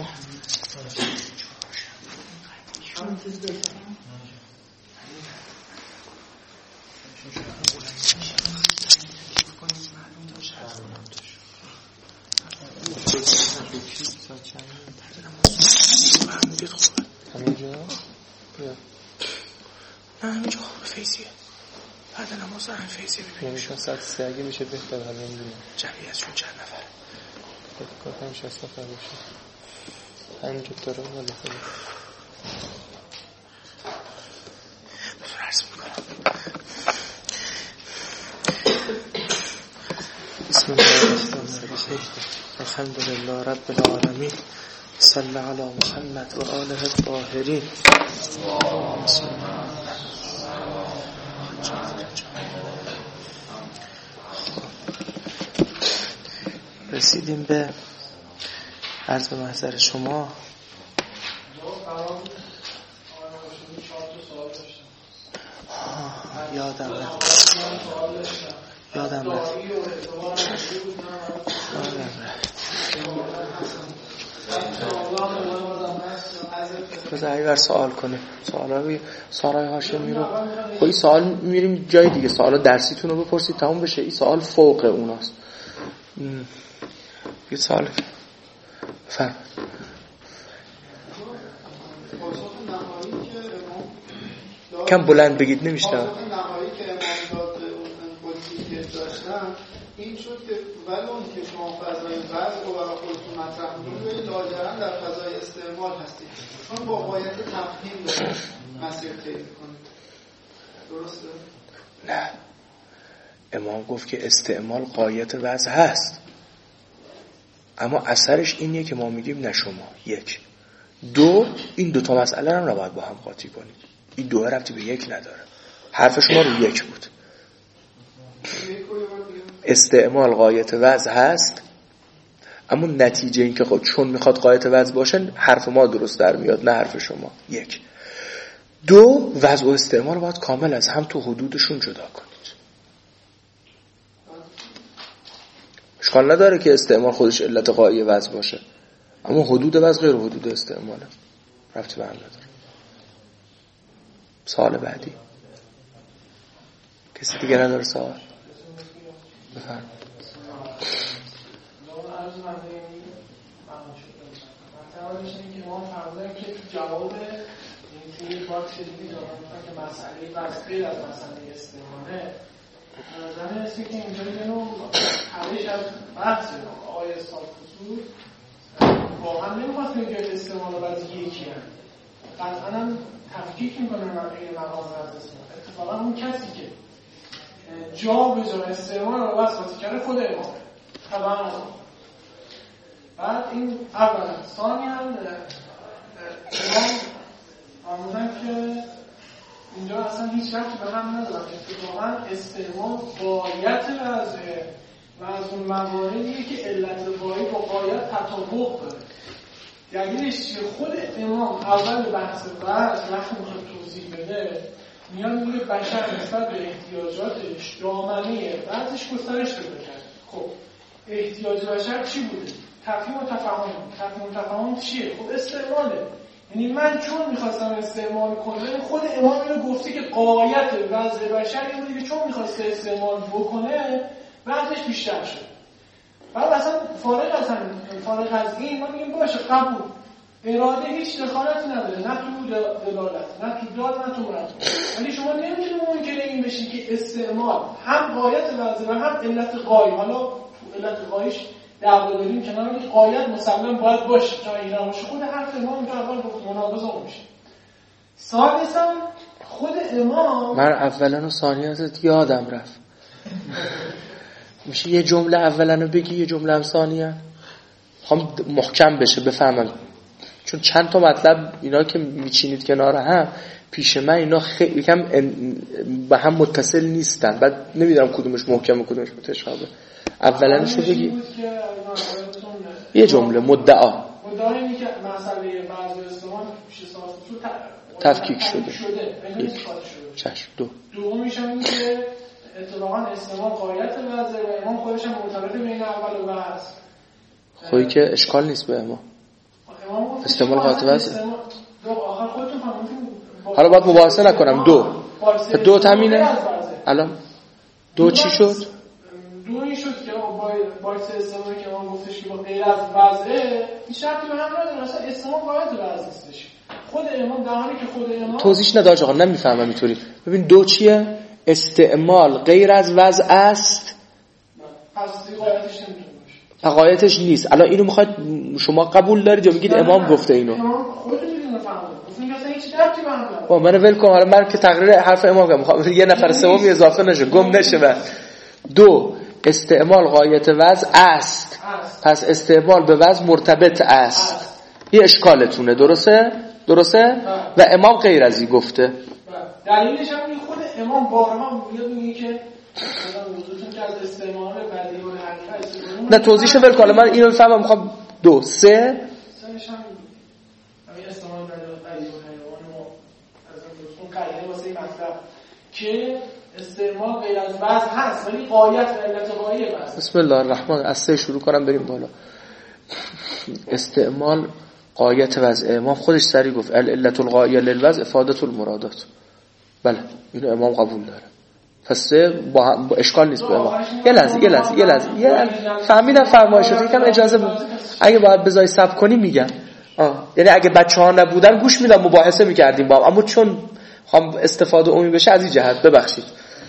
همینجا خوب فیضیه. بعد نماز هم فیضیه ببینیم. نمیشون ساعت 3 اگه میشه بهتر حالا نمیدونم. جمعیتشون چند نفره؟ فکر کنم 60 نفر باشه. همینجا داره ولی خیلی. بذار عرض میکنم. بسم الله الرحمن الرحیم. الحمدلله رب العالمین. صلی علی محمد و آله الطاهرین. رسیدیم به عرض به محضر شما. یادم رفت. بذار ایور سوال کنیم. سوالای هاشمی رو خب این سوال میریم جای دیگه. سوالا درسیتون رو بپرسید تموم بشه. این سوال فوق اوناست. یه سوال بفرمایید. کم بلند بگید نمیشنم. نهایی که امام قدسی داشتن این شد که ولون که شما فضای وضع و برای خودتون مطرح می‌کنید لاجرم در فضای استعمال هستید، چون با قایت تفهیم دارید مسیر طی می‌کنید. درسته؟ نه، امام گفت که استعمال قایت وضع هست، اما اثرش اینیه که ما میگیم نه شما. یک. دو، این دوتا مسئله هم نباید با هم قاطی کنید. این دو ربطی به یک نداره. حرف شما رو یک بود. استعمال قایت وضع هست، اما نتیجه این که خود چون میخواد قایت وضع باشه حرف ما درست در میاد، نه حرف شما. یک. دو، وضع و استعمال باید کامل از هم تو حدودشون جدا کنید. اشکال نداره که استعمال خودش علت قایی وضع باشه، اما حدود وضع غیر حدود استعماله، ربطی به هم نداره. سوال بعدی کسی دیگه نداره سوال؟ بفرمایید. جواب این باکس دیگه که مسئله وضعی از مسئله استعماله نظر هستی که اینجا یه نوع حوش از بحثه آقای استاد خصوص واقعا نمیخواست که اینجا استعمال و وضعی یکی هم قطعا هم تفکیک میکنه این مقام از استعمال. اتفاقا اون کسی که جا به جا استعمال رو وسواسی کرده خود امامه طبعا. بعد این اولا ثانی هم امام آمودن که اینجا اصلا هیچ ربطی به هم ندارن. اتفاقا استعمال قایت وضعه و از اون مواردیه که علت قایی با قایت تطابق داره. یعنی خود امام اول بحث وضع وقتی میخواد توضیح بده میاد میگه بشر نسبت به احتیاجاتش دامنه وضعش گسترش پیدا کرد. خب احتیاج بشر چی بوده؟ تفهیم و تفاهم. تفهیم و تفاهم چیه؟ خب استعماله. یعنی من چون میخواستم استعمال کنم، خود امام اینو گفته که قایت وضع بشر این بوده که چون میخواسته استعمال بکنه وضعش بیشتر شد. بعد اصلا فارغ از این ما میگیم باشه قبول. اراده هیچ دخالتی نداره، نه تو دلالت، نه تو داد، نه تو مرد. ولی شما نمیتونید منکر این بشی که استعمال هم قایت وضع و هم علت قایی. حالا تو علت قاییش دعوا داریم کنار این قایت مسلم باید باشه تا این باشه. خود حرف امام اینجا اول گفت مناقضه میشه. ثالثا خود امام من اولا و ثانیاتت یادم رفت. میشه یه جمله اولا بگی یه جمله هم ثانیه؟ خواهم محکم بشه بفهمم، چون چند تا مطلب اینا که میچینید کنار هم پیش من اینا خیلی کم به هم متصل نیستن. بعد نمیدونم کدومش محکمه کدومش متشابه. اولنش رو بگی یه جمله مدعا اینه که مسئله بعض استعمال پیش ساعت تفکیک شده. یک چشم. دومیش هم این که اتفاقا استعمال قایت وضع و امام خودش هم مرتبط بین اول و بعض. خودی که اشکال نیست به امام. امام استعمال قاطع وضع. دو آخر خودتون فهمیدین. حالا باید مباحثه نکنم. دو تامینه. الان دو چی شد؟ دو این شد که باعث استعمالی که ما گفتش که با غیر از وضعه این شرطی به هم نداره. اصلا استعمال باید وضع نیستش. خود امام در حالی که خود امام توضیحش نداشت آقا، نمیفهمم اینطوری. ببین دو چیه؟ استعمال غیر از وضع است. پس قایتش نمیتونه باشه. قایتش نیست. الان اینو میخواید شما قبول دارید یا میگید امام گفته اینو؟ امام خودتون میدونه فهمید. گفتین اصلا هیچ ربطی به هم نداره. با من ول کن. حالا من که تقریر حرف امام میخوام یه نفر سومی اضافه نشه، گم نشه. بعد دو استعمال غایت وضع است. پس استعمال به وضع مرتبط است. یه اشکالتونه. درسته؟ و امام غیر از این گفته. دلیلش هم خود امام بارها میگه که مثلا وجودتون که از استعمال بدی و حقیقت نه توضیحش ول کن. من اینو بفهمم. میخوام 2 3 سه‌ش هم همین استعمال بدی و حیوان ما از اون قاعده واسه مطلب که استعمال غیر از وضع هست ولی غایت و علت غایه است. بسم الله الرحمن. از 3 شروع کنم بریم بالا. استعمال غایت وضع. امام خودش سری گفت علت الغایه للوضع افاده المرادات. بله اینو امام قبول داره. پس با اشکال نیست به امام. یه لحظه فهمیدم فرمایشاتو. یکم اجازه بود. اگه باید بذاری صبر کنی میگم. یعنی اگه بچه‌ها نبودن گوش میدم مباحثه میکردیم با هم، اما چون خواهم استفاده عمومی بشه از این جهت ببخشید.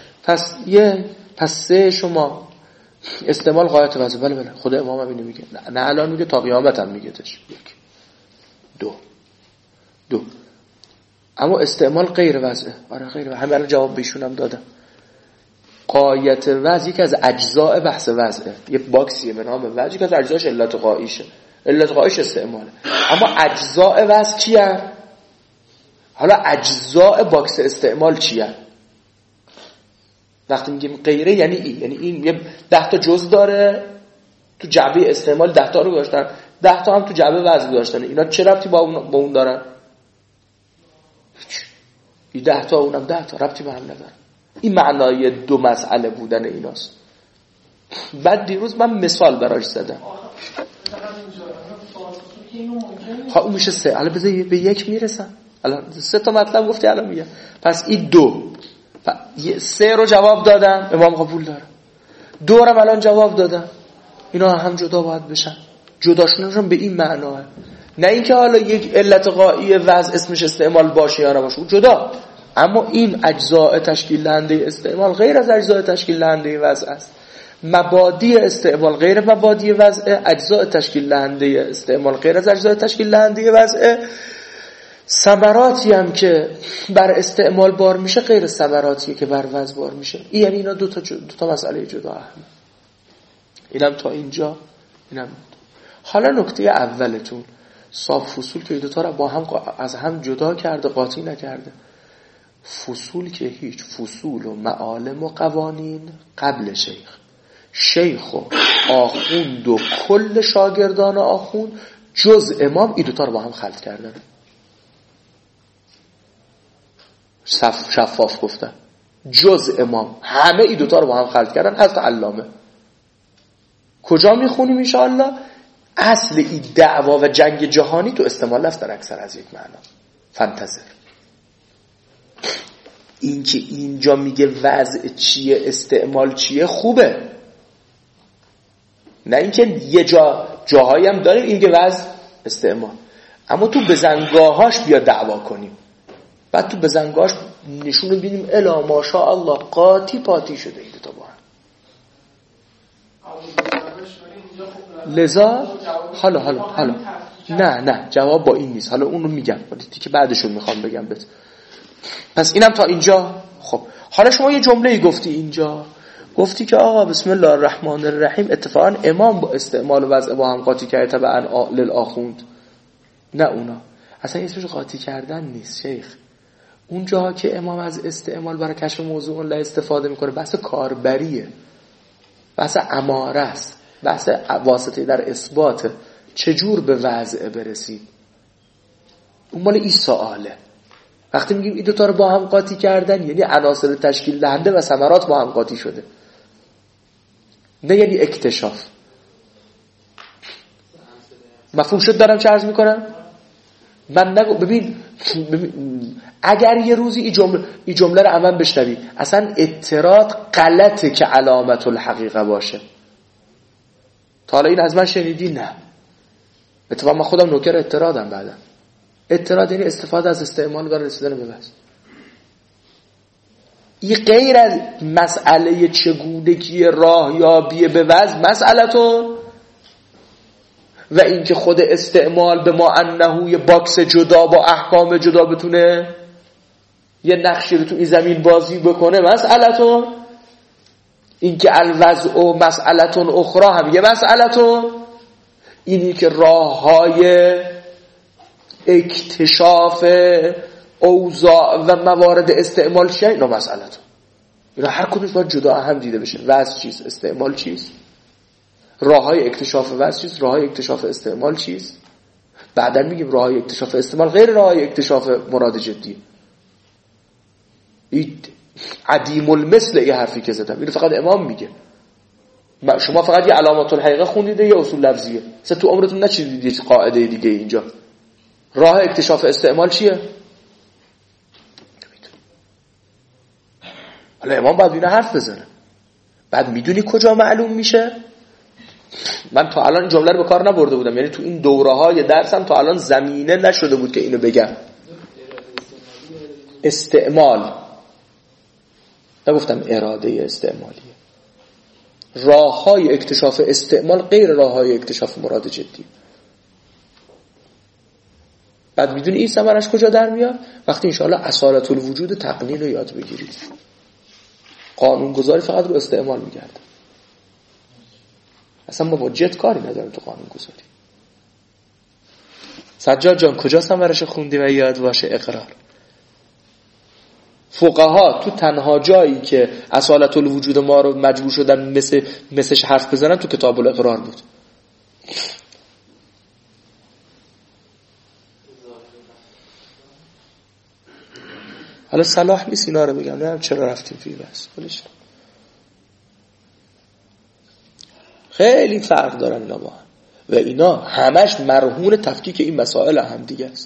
پس 3 شما استعمال غایت وضع. بله خود امام هم اینو میگه. نه الان میگه تا قیامت هم میگه تش. 2 اما استعمال غیر وضعه. آره غیر. همین الان جواب بهشون هم دادم. غایت وضع یکی از اجزاء بحث وضعه. یه باکسیه به نام وضع که از اجزاش علت غایشه. علت غایش استعماله. اما اجزاء وضع چیه؟ حالا اجزاء باکس استعمال چیه؟ وقتی میگیم غیره یعنی این یه 10 تا جزء داره. تو جعبه استعمال 10 تا رو گذاشتن، 10 تا هم تو جعبه وضع گذاشتن. اینا چه ربطی با اون دارن؟ این 10 تا اونم 10 تا ربطی به هم نداره. این معنای 2 مسئله بودن ایناست. بعد دیروز من مثال براش زدم. اون میشه 3. الان بذار به 1 میرسم. الان 3 تا مطلب گفتی الان میگم. پس این 2 3 رو جواب دادم امام قبول داره. 2 رو الان جواب دادم. اینا هم جدا باید بشن. جداشونشون به این معناه. نه اینکه حالا یک علت غایی وضع اسمش استعمال باشه یا نباشه، جدا. اما این اجزاء تشکیل دهنده استعمال غیر از اجزاء تشکیل دهنده وضع است. مبادی استعمال غیر مبادی وضع، اجزاء تشکیل دهنده استعمال غیر از اجزاء تشکیل دهنده وضع. ثمراتی هم که بر استعمال بار میشه غیر ثمراتی که بر وضع بار میشه. این یعنی اینا دو تا مسئله جدا هم. اینم تا اینجا. حالا نکته اولتون صاحب فصول که دو تا رو با هم از هم جدا کرده، قاطی نکرده. فصول که هیچ، فصول و معالم و قوانین قبل شیخ و آخوند و کل شاگردان آخوند جز امام این دوتا رو با هم خلط کردن. شفاف گفتن جز امام همه این دوتا رو با هم خلط کردن. از علامه کجا میخونیم انشاءالله؟ اصل این دعوا و جنگ جهانی تو استعمال لفظ در اکثر از یک معنا فانتظر. این که اینجا میگه وضع چیه استعمال چیه خوبه، نه اینکه یه جاهایی هم داریم این که وضع استعمال، اما تو بزنگاهاش بیا دعوا کنیم، بعد تو بزنگاهاش نشون بینیم الا ماشاءالله قاطی پاتی شده این تا با هم. لذا حالا نه جواب با این نیست. حالا اون رو میگم که بعدش رو میخوام بگم بهت. پس اینم تا اینجا. خب حالا شما یه جمله گفتی اینجا، گفتی که آقا بسم الله الرحمن الرحیم اتفاقا امام با استعمال وضع با هم قاطی کرده تبعا للآخوند. نه اونا اصلا اسمش قاطی کردن نیست شیخ. اون جاها که امام از استعمال برای کشف موضوع الله استفاده میکنه بحث کاربریه، بحث اماره است، بحث واسطه در اثبات چجور به وضع برسید. اون مال این سواله. وقتی میگیم این دوتا رو با هم قاطی کردن یعنی عناصر تشکیل دهنده و ثمرات با هم قاطی شده، نه یعنی اکتشاف. مفهوم شد دارم چه عرض میکنم؟ من نگو ببین اگر یه روزی این جمله رو عمم بشنوی اصلا اعتراض غلطه که علامت الحقیقه باشه. تا حالا این از من شنیدی؟ نه. اتفاقا من خودم نوکر اعتراضم. بعدا اعتراض یعنی استفاده از استعمال برای رسیدن به بحث. این غیر از مسئله چگونگی راهیابی به وضع مسئله‌تون و اینکه خود استعمال به ما انه باکس جدا با احکام جدا بتونه یه نقشی رو تو این زمین بازی بکنه مسئله‌تون، اینکه الوضع و مسئله‌تون اخرى هم یه مسئله‌تون، اینی که راه‌های اکتشاف اوضاع و موارد استعمال چیه اینا مسئله‌تون. اینا هر کدومش باید جدا هم دیده بشه. وضع چیست؟ استعمال چیست؟ راه‌های اکتشاف وضع چیست؟ راه‌های اکتشاف استعمال چیست؟ بعداً میگیم راه‌های اکتشاف استعمال غیر راه‌های اکتشاف مراد جدی. این عدیم المثل این حرفی که زدم اینو فقط امام میگه. شما فقط یه علامات الحقیقه خوندید یا اصول لفظیه؟ مثلا تو عمرتون نچیدید قاعده دیگه اینجا. راه اکتشاف استعمال چیه؟ حالا امام باید اینو حرف بزنه. بعد میدونی کجا معلوم میشه؟ من تا الان این جمله رو به کار نبرده بودم، یعنی تو این دوره‌های درسم تا الان زمینه نشده بود که اینو بگم. استعمال نگفتم اراده استعمالیه. راه‌های اکتشاف استعمال غیر راه‌های اکتشاف مراد جدی. بعد میدونی این ثمرش کجا در میاد؟ وقتی انشاءالله اصالت الوجود تقنین رو یاد بگیرید. قانونگذاری فقط رو استعمال میگرده. اصلا ما با جد کاری نداریم تو قانونگذاری. سجاد جان کجا ثمرش خوندی و یاد باشه؟ اقرار. فقها تو تنها جایی که اصالت الوجود ما رو مجبور شدن مثلش حرف بزنن تو کتاب الاقرار بود. حالا صلاح نیست اینا رو بگم، نمیدونم چرا رفتیم فی بس. ولش خیلی فرق دارن اینا با هم و اینا همش مرهون تفکیک این مسائل هم دیگه است.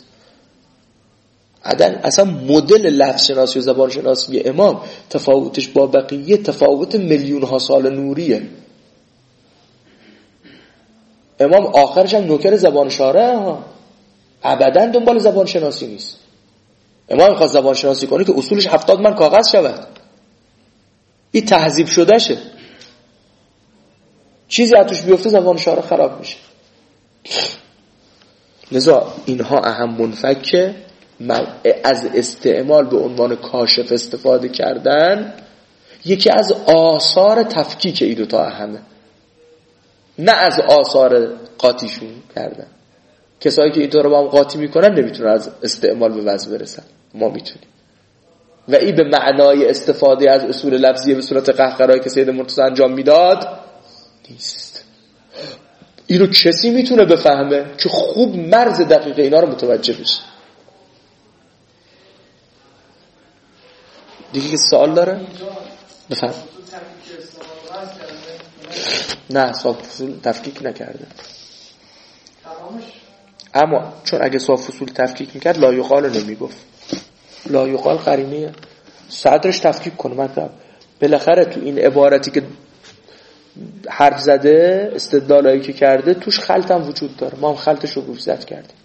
اصلا مدل لفظ شناسی و زبان شناسی امام تفاوتش با بقیه تفاوت میلیون ها سال نوریه. امام آخرش هم نوکر زبان شارع ها، ابدا دنبال زبان شناسی نیست. امام میخواد زبان شناسی کنه که اصولش 70 من کاغذ شود. این تهذیب شده شه، چیزی از توش بیفته زبان شارع خراب میشه. لذا اینها اهم منفکه از استعمال به عنوان کاشف استفاده کردن یکی از آثار تفکیک این دوتا اهمه، نه از آثار قاطیشون کردن. کسایی که اینطور با هم قاطی میکنن نمیتونن از استعمال به وضع برسن، ما میتونیم. و این به معنای استفاده از اصول لفظیه به صورت قهقرایی که سید مرتضی انجام میداد نیست. اینو کسی میتونه بفهمه که خوب مرز دقیق اینا رو متوجه بشه. دیگه که سوال داره؟ بفهم. نه صاف فصول تفکیک نکرده. اما چون اگه صاف فصول تفکیک میکرد لا یقال نمیگفت. لا یقال قرینه صدرش تفکیک کنه. مطلب بالاخره تو این عبارتی که حرف زده استدلالایی که کرده توش خلط هم وجود داره. ما هم خلطش رو گفت کردیم.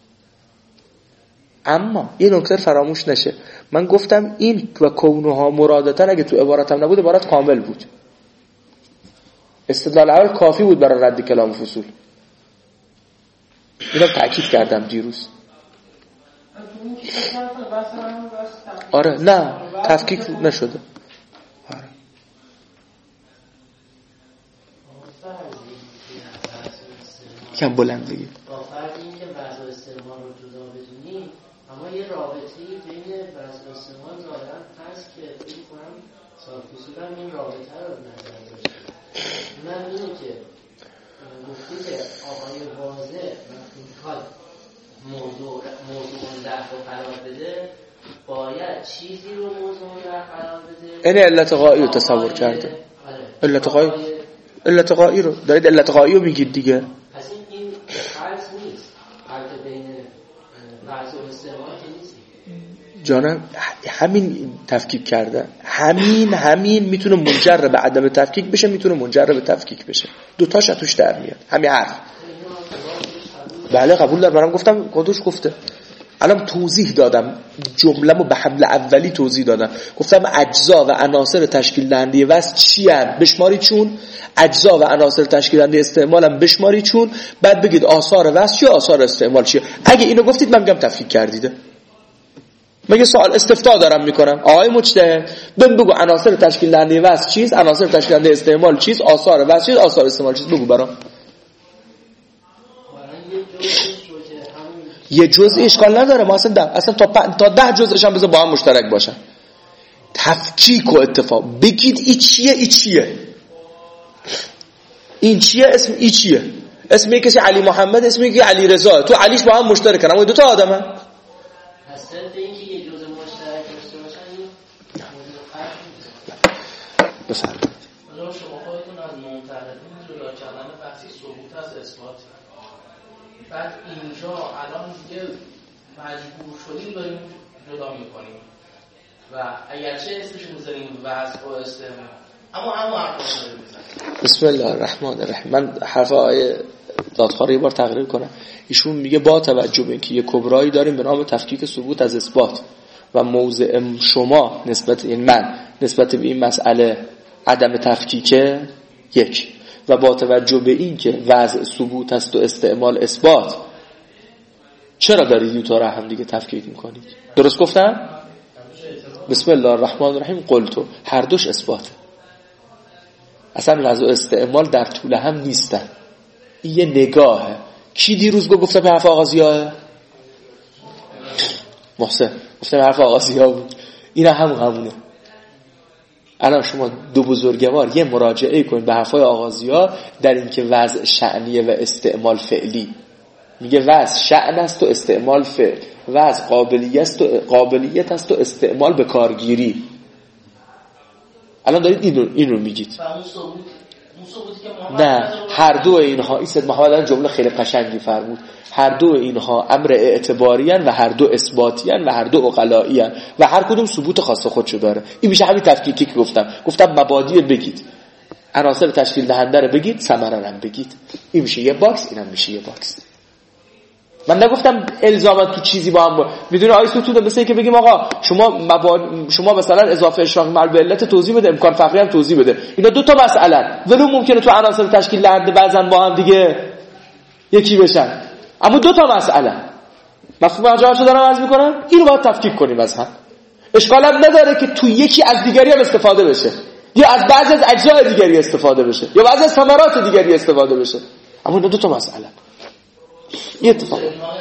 اما یه نکته فراموش نشه، من گفتم این و کونها مرادتن اگه تو عبارتم نبود عبارت کامل بود. استدلال اول کافی بود برای رد کلام فصول. اینو تأکید کردم دیروز. آره نه تفکیک نشده. آره کم بلند بگیم. اما یه رابطه‌ای بین وضع و استعمال ظاهراً هست که فکر کنم صاحب اصولاً این رابطه رو نظر داشته. اونم اینه که گفتی که آقای واضح وقتی میخواد موضوع ده رو قرار بده باید چیزی رو موضوع ده قرار بده. این علت غایی رو تصور کرده. علت غایی رو دارید، علت غایی رو میگید دیگه. پس این فرض نیست فرق بین وضع و استعمال که نیست جانم. همین تفکیک کرده، همین میتونه منجر به عدم تفکیک بشه، میتونه منجر به تفکیک بشه. دوتاش توش در میاد همین حرف. بله قبول دارم، برام گفتم خودش گفته. الان توضیح دادم، جمله‌مو به حمله اولی توضیح دادم، گفتم اجزا و عناصر تشکیل دهنده وصف چی ان بشماری چون، اجزا و عناصر تشکیل دهنده استعمال هم بشماری چون، بعد بگید آثار وصف چیه آثار استعمال چیه. اگه اینو گفتید من میگم تفکیک کردیده. مگه سوال استفتاء دارم میکنم آقای مجتهد بگو عناصر تشکیل دهنده وصف چیست، عناصر تشکیل دهنده استعمال چیست، آثار وصف چیست، آثار استعمال چیست، بگو برام. یه جزء اشکال نداره، ما اصلا تا 10 جزءش هم بذار با هم مشترک باشن. تفکیک و اتفاق بگید این چیه این چیه اسم این چیه، اسم کسی علی محمد، اسم یکی علی رضا، تو علیش با هم مشترکن اما دو تا آدمن. اصلا اینکه یه جزء مشترک داشته باشن بفرمایید. حالا شما خودتون از منتقدین جدا کردن بحثی ثبوت از اثبات، بعد اینجا الان دیگه مجبور شدیم داریم جدا میکنیم و اگرچه اسمش میذاریم وضع و استعمال اما حرفا داریم میزنیم. بسم الله الرحمن الرحیم. من حرف آیه دادخواه یه بار تقریر کنم. ایشون میگه با توجه به اینکه یه کبرایی داریم به نام تفکیک ثبوت از اثبات و موضع شما نسبت به این مسئله عدم تفکیک یک، و با توجه به این که وضع ثبوت است و استعمال اثبات، چرا دارید دو تا را هم دیگه تفکیک میکنید؟ درست گفتم؟ بسم الله الرحمن الرحیم. قلتو هر دوش اثباته، اصلا وضع و استعمال در طول هم نیستن. این یه نگاهه. کی دیروز گفته به حرف آغازیاه؟ محسن گفته به حرف آغازیاه بود. این همونه. الان شما دو بزرگوار یه مراجعه کنید به حرفای آغازی‌ها در اینکه وضع شأنیه و استعمال فعلی. میگه وضع شأن است و استعمال فعل، وضع قابلیت است و استعمال به کارگیری. الان دارید اینو میگید. نه، هر دو اینها، این سید محمد الان جمله خیلی قشنگی فرمود، هر دو اینها امر اعتباریان و هر دو اثباتیان و هر دو عقلائیان و هر کدوم ثبوت خاص خودشو داره. این میشه همین تفکیکی که گفتم مبادی بگید، عناصر تشکیل دهنده رو بگید، ثمره رو بگید. این میشه یه باکس، اینم میشه یه باکس. من نگفتم الزاما تو چیزی با هم میدونه آیه ستوده، مثل اینکه بگیم آقا شما مثلا اضافه اشراق مع العلت توضیح بده، امکان فقری هم توضیح بده. اینا دو تا مسئله، ولو ممکنه تو عناصر تشکیل دهنده بعضن با هم دیگه یکی بشن، اما دو تا مسئله. مفهوم جوابشو دارم عرض میکنم. اینو باید تفکیک کنیم از هم. اشکال هم نداره که تو یکی از دیگری هم استفاده بشه، یا از بعضی از اجزای دیگری استفاده بشه، یا بعضی از ثمرات دیگری استفاده بشه، اما اینا دو تا مسئله. یه اتفاق.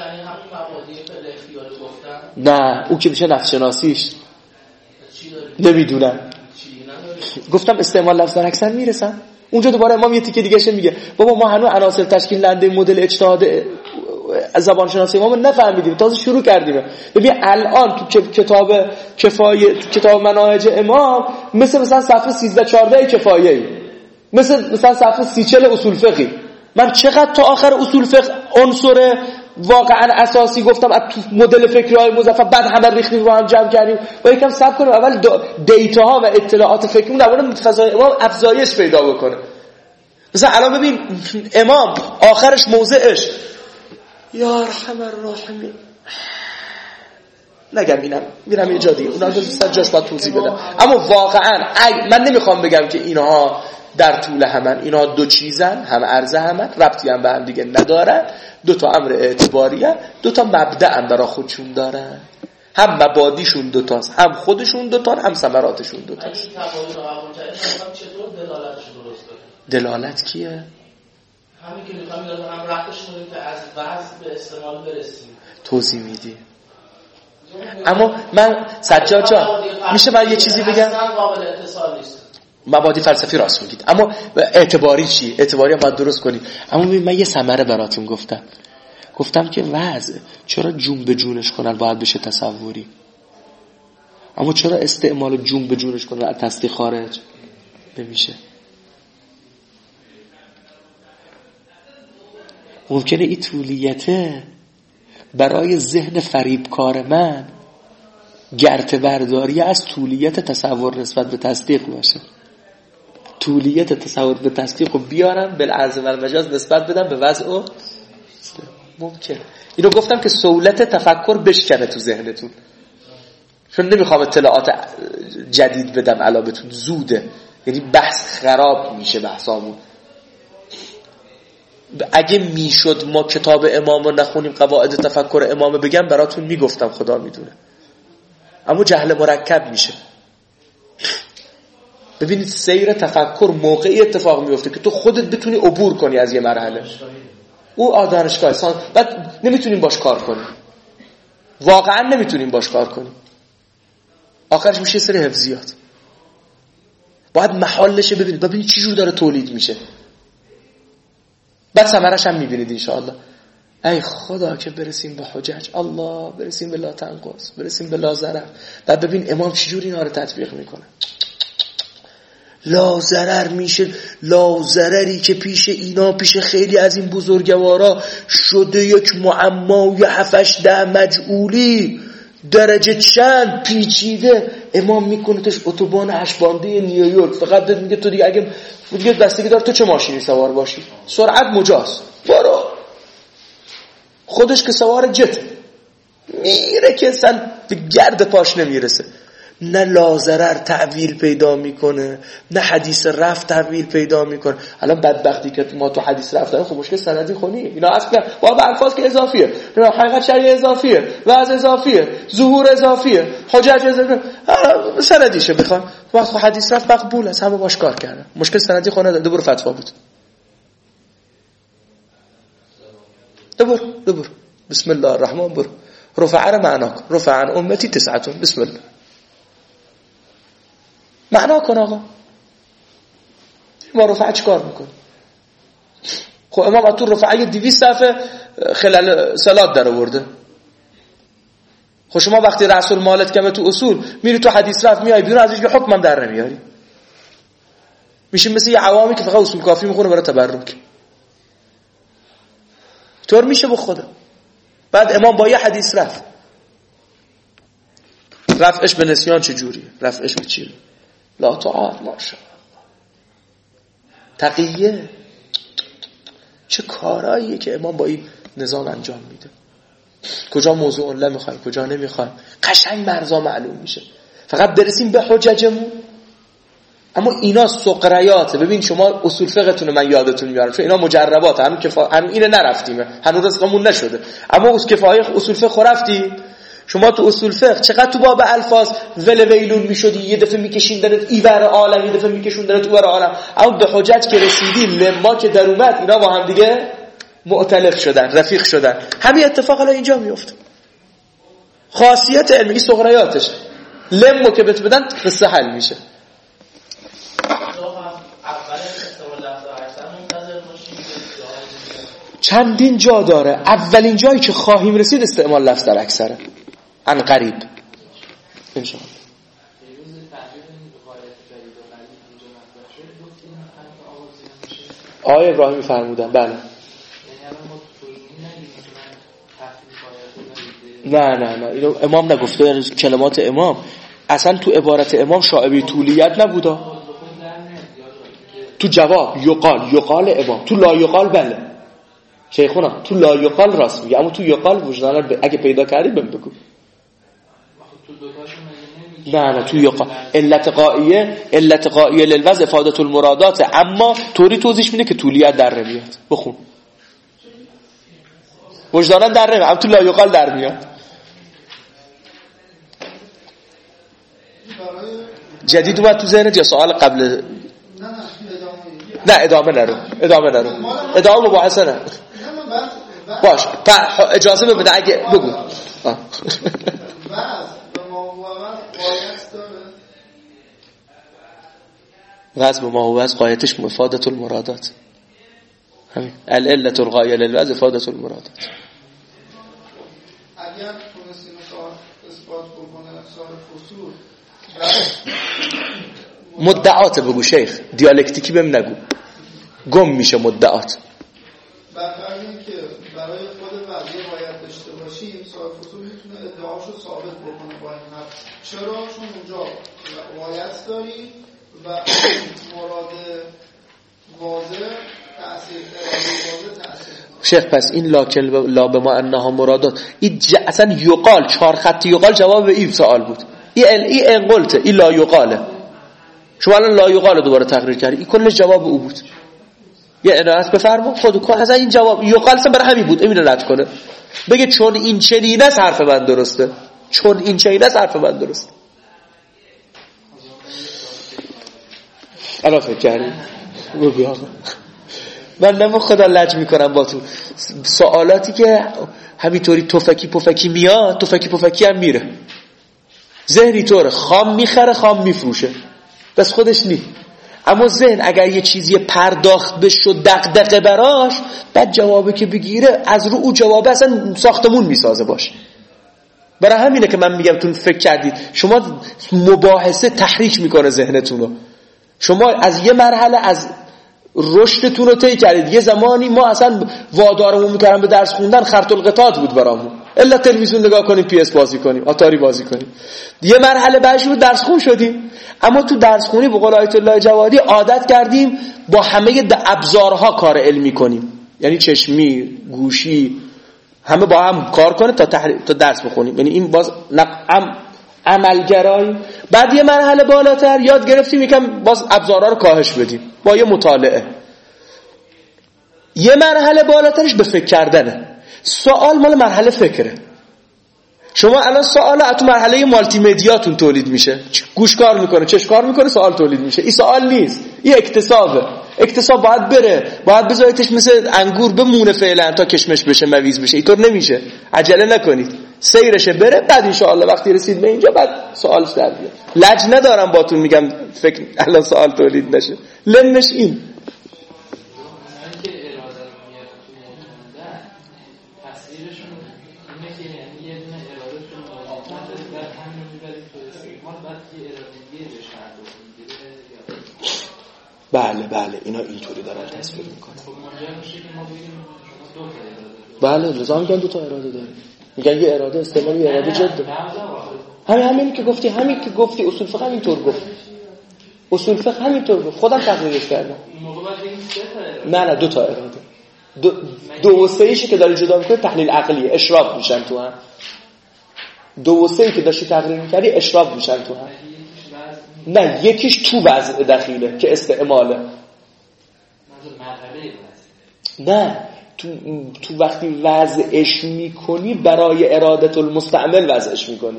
نه اون که میشه نفس شناسیش نمیدونم. گفتم استعمال لفظ در اکثر میرسن. اونجا دوباره امام یه تیکه دیگه میگه بابا ما هنوز عناصر تشکیل دهنده مدل اجتهاد از زبان شناسی امام نفهمیدیم، تازه شروع کردیم. ببین الان تو کتاب مناهج امام مثلا صفحه 13 14 کفایه‌ای، مثلا صفحه 30 اصول فقهی. من چقدر تا آخر اصول فقه عنصر واقعا اساسی گفتم از مدل فکری های مظفر، بعد همه ریختیم رو هم جمع کردیم و یکم صبر کنیم اول دیتاها و اطلاعات فکری در فضای امام افزایش پیدا بکنه. مثلا الان ببین امام آخرش موضعش یا ارحم الراحمین، نگم میرم یه جا دیگه اونم جاش باید توضیح بدم. اما واقعا من نمیخوام بگم که اینها در طول همن، اینا دو چیزن، هم عرضه همن، ربطی هم به هم دیگه ندارن، دو تا امر اعتباری هن، دو تا مبدأ هم برای خودشون دارن، هم مبادیشون دوتاست، هم خودشون دوتان، هم ثمراتشون دوتاست. چطور دلالتش درست داره؟ دلالت کیه؟ همین که میخوام هم رفتش کنیم که از وضع به استعمال برسیم. توضیح میدی. اما من سجاد جان میشه من یه چیزی بگم؟ اصلا قابل اتصال نیست. مبادی فلسفی راست میگید، اما اعتباری چی؟ اعتباری هم باید درست کنید. اما من یه ثمره براتون گفتم که وضع چرا جون به جونش کنن باید بشه تصوری، اما چرا استعمال جون به جونش کنن از تصدیق خارج نمیشه؟ ممکنه این طولیته برای ذهن فریبکار من گرته برداری از طولیت تصور نسبت به تصدیق باشه. طولیت تصور به تصدیق رو بیارم بالعرض و المجاز نسبت بدم به وضع و ممکن. اینو گفتم که سهولت تفکر بشکنه تو ذهنتون، چون نمیخوام اطلاعات جدید بدم علابتون، زوده، یعنی بحث خراب میشه بحثامون. اگه میشد ما کتاب امام رو نخونیم قواعد تفکر امام بگم براتون میگفتم، خدا میدونه، اما جهل مرکب میشه. ببینید سیر تفکر موقعی اتفاق میفته که تو خودت بتونی عبور کنی از یه مرحله. او دانشگاه بعد نمیتونیم باش کار کنیم، واقعا نمیتونیم باش کار کنیم، آخرش میشه سری حفظیات. باید محلشه ببینید چی جور داره تولید میشه، بعد ثمرش هم میبینید انشاءالله. ای خدا که برسیم به حجج الله، برسیم به لا تنقص، برسیم به لا ضرر. بعد ببین امام چجوری اینا رو تطبیق میکنه. لا ضرر میشه، لا ضرری که پیش اینا، پیش خیلی از این بزرگوارا شده یک معمای 7-8 مجعولی درجه چند پیچیده، امام میکنه توش اتوبان 8 بانده نیویورک. فقط میگه تو دیگه اگه دیگه بستگی داره تو چه ماشینی سوار باشی، سرعت مجاز، برو. خودش که سوار جت میره که اصلا به گرد پاش نمیرسه. نه لازرر تعویل پیدا میکنه، نه حدیث رفت تعویل پیدا میکنه. الان بدبختی که ما تو حدیث رفت داریم، خب مشکل سندی خونی اینا اصلا با الفاظ که اضافیه، حقیقت شرعی اضافیه، وعظ اضافیه، ظهور اضافیه، حجج اضافیه، سندیشه بخوام وقت حدیث رفت مقبول است، همه باش کار کردن. مشکل سندی خونه داره، برو فتوا بود، دبر بسم الله الرحمن برو رفع معناک رفع عن امتی 9 بسم الله معنا کن. آقا ما رفع چی کار میکنه؟ خب امام تو رفعه 200 صفحه خلال صلات در آورده. خب شما وقتی رأس المالت کمه تو اصول میری تو حدیث رفت میای بیرون ازش یه حکم در نمیاری، میشیم مثل یه عوامی که فقط اصول کافی میخونه برای تبرک. طور میشه به خدا. بعد امام با یه حدیث رفعش به نسیان چجوریه، رفعش به چیه؟ لا تعال ماشاءالله تقیه. چه کاراییه که امام با این نظام انجام میده. کجا موضوع الله میخوایم، کجا نمیخوایم، قشنگ مرزا معلوم میشه. فقط برسیم به حججمون. اما اینا سقریاته. ببین شما اصول فقهتون من یادتون میارم، چون اینا مجربات، هم اینه نرفتیم، هنوز رزقمون نشده، اما از کفایه اصول فقه رفتی. شما تو اصول فقه چقدر تو باب الفاظ ویلون میشدی، یه دفعه میکشیندنت ایور عالم، یه دفعه میکشوندنت اوور عالم. اما به حجج که رسیدی، لما که در اومد، اینا با هم دیگه مؤتلف شدن، رفیق شدن. همین اتفاق الان اینجا میفته. خاصیت علمی سقریاتش لمو که بهت بدن قصه حل میشه. چندین جا داره. اولین جایی که خواهیم رسید استعمال لفظ در اکثره عن قریب انشاءالله. آقای ابراهیمی فرمودن بله. نه اینو امام نگفته، کلمات امام اصلا تو عبارت امام شائبه طولیت نبوده. تو جواب یقال امام، تو لا یقال بله شیخونا، تو لا یقال راست میگه، اما تو یقال وجدان اگه پیدا کردی بهم بگو. نه تو یقال علت قائیه للوضع افادت المرادات، اما طوری توضیح میده که طولیت در نمیاد. بخون وجدانا در نمیاد، اما تو لا یقال در میاد. جدید اومد تو ذهنت یا سوال قبل؟ نه ادامه نرو ادامه مباحثه نه. باش اجازه بده اگه بگو. وضع ما هو وضع قایتش مفادت المرادات. همین العلت الغایه للوضع افادت المرادات. اگر تونستیم اثبات بکنه صاحب فصول مدعات بگو شیخ، دیالکتیکی بهم نگو، گم میشه مدعات. برای اینکه برای خود وضعی باید داشته باشه باشیم صاحب فصول میتونه ادعاشو ثابت بکنه با این حرف. چرا؟ چون اونجا روایت داریم و مراد واضح شیخ پس این لاکن لا به ما انها مرادات این اصلا یقال 4 خط یقال جواب این سوال بود. این انقلته این لا یقاله. شما الان لا یقال دوباره تقریر کردی. این کل جواب او بود. یه عنایت بفرما خود کن اصلا این جواب یقال اصلا برای همین بود. اینو رد کنه بگه چون این چنینه حرف من درسته. چون این چنینه حرف من درسته. الان فکر کردی بگو آقا من نمو خدا لج میکنم با تو سوالاتی که همینطوری تفکی پفکی میاد تفکی پفکی هم میره ذهنی طوره خام میخره خام میفروشه بس خودش نی اما ذهن اگر یه چیزی پرداخت بشه دغدغه براش بعد جوابی که بگیره از رو او جواب اصلا ساختمون میسازه باشه. برای همینه که من میگم تون فکر کردید شما مباحثه تحریک میکنه ذهنتونو. شما از یه مرحله از رشدتون رو طی کردید. یه زمانی ما اصلا وادارمون میکردن به درس خوندن خرط القطات بود برامون الا تلویزیون نگاه کنیم پی اس بازی کنیم آتاری بازی کنیم. یه مرحله بعدش رو درس خون شدیم اما تو درس خونی به قول آیت الله جوادی عادت کردیم با همه ابزارها کار علمی کنیم. یعنی چشمی گوشی همه با هم کار کنه تا درس بخونیم. یعنی این باز عملگرایی. بعد یه مرحله بالاتر یاد گرفتیم یکم باز ابزارها رو کاهش بدیم با یه مطالعه. یه مرحله بالاترش به فکر کردنه. سوال مال مرحله فکره. شما الان سوال تو مرحله مالتی مدیاتون تولید میشه. گوش کار میکنه چشم کار میکنه سوال تولید میشه. این سوال نیست این اکتسابه. اکتساب باید بره باید بذاریتش مثل انگور بمونه فعلا تا کشمش بشه مویز بشه. اینطور نمیشه. عجله نکنید سیرشه بره بعد انشاءالله وقتی رسید به اینجا بعد سوالش در بیاد. لج ندارم باتون میگم فکر الان سوال تولید نشه لنش این بله اینا اینطوری دارن تصویر میکنن. بله لازم میگن 2 تا اراده داره. میگن یه اراده استعمال یه اراده جد. همین که گفتی اصول فقه همینطور گفت. اصول فقه همینطور گفت. خودم تقریرش کردم. نه 2 تا اراده. 2 و 3 که داری جدا میکنی تحلیل عقلیه اشراف میشن تو هم. 2 و 3 که داشتی تقریر میکردی اشراف میشن تو هم. نه یکیش تو وضع دخیله که استعماله. نه تو وقتی وضعش میکنی برای ارادت المستعمل وضعش میکنی.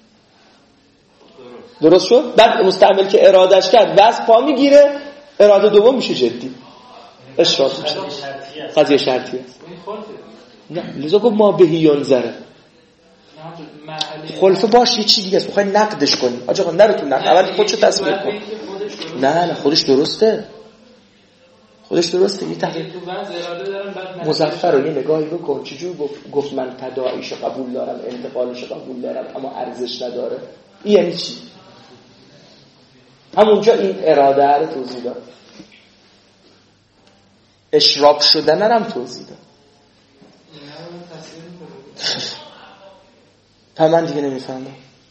درست شد؟ بعد مستعمل که ارادش کرد وضع پا میگیره اراده دوم میشه جدی اشراف میشه. قضیه شرطی است. نه لذا گفت ما بهی ینظره خلفه باش یه چی دیگه است. میخوای نقدش کنی آجا نرو تو نقد اول خودشو تصویر کن. نه خودش درسته یه تحقیق مظفر رو یه نگاهی بکن چجور گفت من تداعیشو قبول دارم انتقالشو قبول دارم اما ارزش نداره. این یعنی چی؟ همونجا این اراده رو توضیح داد. اشراب شدن هم توضیح داد. من دیگه نمیفهمم.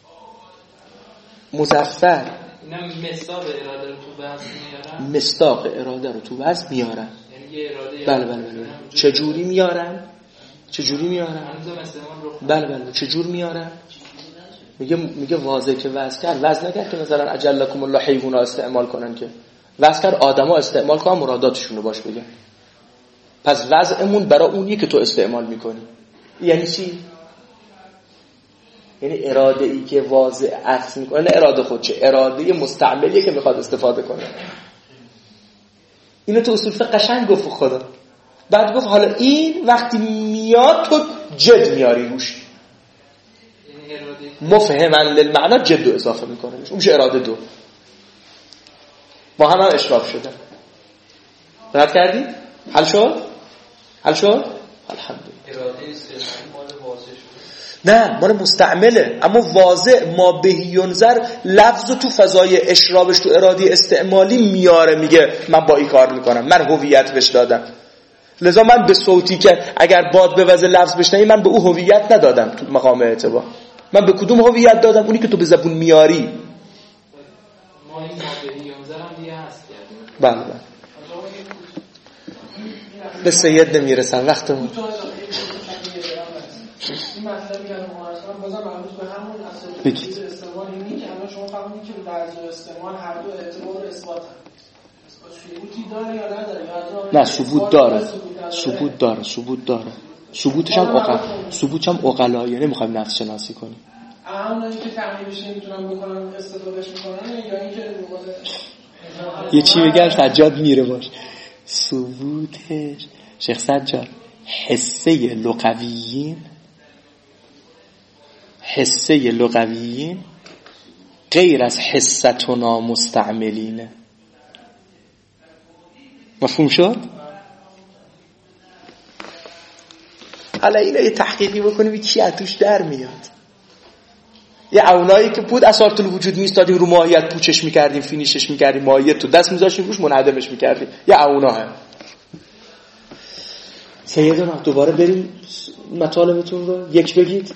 مظفر مصداق اراده رو تو بحث میارن. بله چجوری میارن؟ بله چجور میارن؟ میگه واضح که وضع کرد وضع نکرد که مثلا اجلکم الله حیونا استعمال کنن که وضع کرد آدما استعمال کنن مراداتشون رو باش بگن. پس وضعمون برای اونیه که تو استعمال میکنی. یعنی چی؟ یعنی اراده ای که واضع عکس میکنه نه اراده خودشه اراده مستعملیه که میخواد استفاده کنه. اینو تو اصول فقه قشنگ گفت خدا. بعد گفت حالا این وقتی میاد تو جد میاری روش مفهما للمعنا جد رو اضافه میکنه اون میشه اراده 2 با هم اشراف شده. رد کردی؟ حل شد؟ الحمدلله. اراده استعمالی مال واضح شد. نه مال مستعمله اما واضح ما بهی ینظر لفظ تو فضای اشرابش تو اراده استعمالی میاره میگه من با این کار میکنم من هویت بهش دادم. لذا من به صوتی که اگر باد بوزه لفظ بشنوی من به او هویت ندادم تو مقام اعتبار. من به کدوم هویت دادم؟ اونی که تو به زبون میاری. ما این مادری 11 هم دیگه هست. بله بله. به سید نمیرسن وقتمون. این مطلبی که مهارت‌ها بازم مربوط به همون اصل استعمال اینی که الان شما فهمیدید که بعضی استعمال هر دو اعتبار و اثبات هست. ثبوتی داره یا نداره؟ نه ثبوت داره. ثبوت داره. ثبوت داره. ثبوتش هم عقلاییه. نمیخوایم نفس شناسی کنیم. اونایی که تحلیلش نمیتونن بکنن استفادهش میکنن یا اینکه یه چی بگم سجاد میره باش. ثبوتش شیخ سجاد حسه لغویین غیر از حستنا مستعملینه. مفهوم شد؟ حالا اینو یه تحقیقی بکنیم چی از توش در میاد. یه اونایی که بود اسارت الوجود میستادیم رو ماهیت پوچش میکردیم، فینیشش میکردیم، ماهیت تو دست میذاشتیم روش منعدمش میکردیم. یه اونا هم سیدنا دوباره بریم مطالبتون رو یک بگید.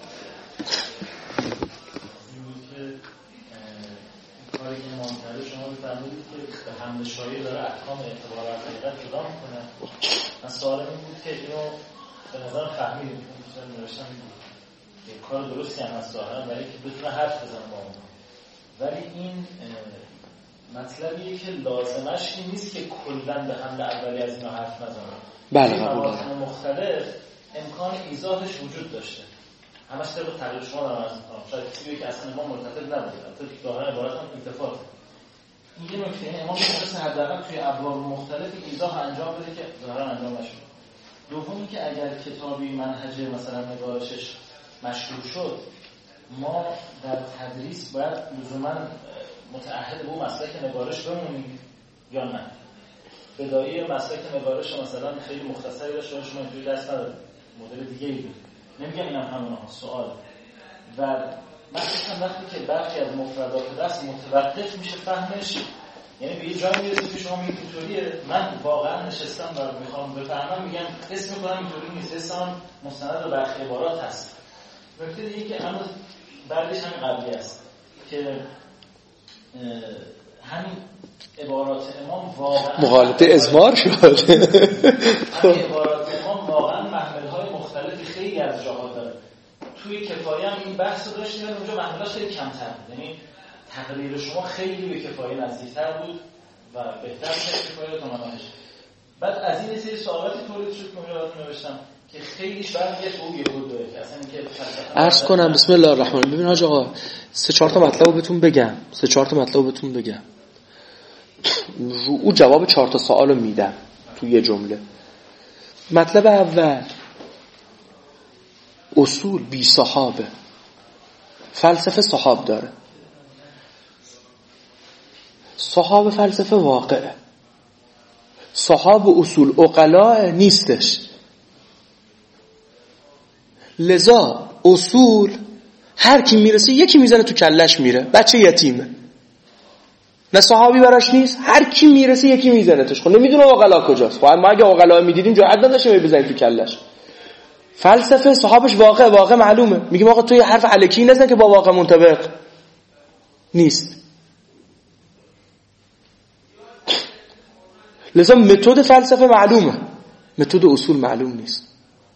کاری که امام کرده شما بفرمودید که به حمد شایع داره احکام اعتبار و حقیقت جدا میکنه. من سوالم این بود که اینو به نظر فهمیدیم که نوشتم یه کار درستی هم هست ظاهرا، ولی که بتونه حرف بزنه با اون. ولی این مطلبیه که لازمش این نیست که کلا به حمل اولی از اینا حرف نزنه. بله این قبول مواطن مختلف امکان ایضاحش وجود داشته. همش طبق تقریر شما دارم عرض می‌کنم. شاید کسی که اصلا امام مرتبط نبوده، البته ظاهرا عبارت هم اتفاق. این یه نکته، امام می‌خواد حداقل توی ابواب مختلف ایضاح انجام بده که ظاهرا انجام نشد. دومی که اگر کتابی منهج مثلا نگارشش مشروع شد، ما در تدریس باید لزوما متعهد به اون مسلک نگارش بمونیم یا نه؟ بدایی مسلک نگارش مثلا خیلی مختصری داشته باشه، شما اینجوری دست ندارید، مدل دیگه ای بود. نمیگم اینم همونه سوال. و من فکرم وقتی که برخی از مفردات دست متوقف میشه فهمش، یعنی به یه جایی میرسید که شما میگید اینطوریه، من واقعا نشستم و میخوام بفهمم، میگم اسم میکنم اینطوری نیست، اسم مستند به برخی عبارات هست. نکته دیگه که اما بعدش همین قبلی است که همین عبارات امام واقعا مغالطه ازمار شد. همین عبارات امام واقعا محمل‌های مختلفی خیلی از جاها داره. توی کفایه هم این بحث رو داشتیم، اونجا محمل‌هاش خیلی کمتر بود. یعنی تقریر شما خیلی به کفایه نزدیکتر بود و بهتر شد کفایه تا منهج. بعد از این سری سوالاتی تولید شد که اونجا نوشتم که خیلیش برمیگشت به اون یهود که اصلا اینکه عرض کنم بسم الله الرحمن الرحیم. ببین حاج آقا 3-4 تا مطلبو بهتون بگم. او جواب 4 تا سوالو میدم تو یه جمله. مطلب اول، اصول بی صحابه، فلسفه صحاب داره. صحاب فلسفه واقعه، صحاب اصول عقلاء نیستش. لذا اصول هر کی میرسه یکی میزنه تو کلش میره، بچه یتیمه، نه صحابی براش نیست، هر کی میرسه یکی میزنه توش. خب نمیدونه عقلا کجاست. خب ما اگه عقلا میدیدیم جرئت نداشتیم بزنیم تو کلش. فلسفه صحابش واقع معلومه، میگیم آقا تو یه حرف الکی نزن که با واقع منطبق نیست. لذا متد فلسفه معلومه، متد اصول معلوم نیست.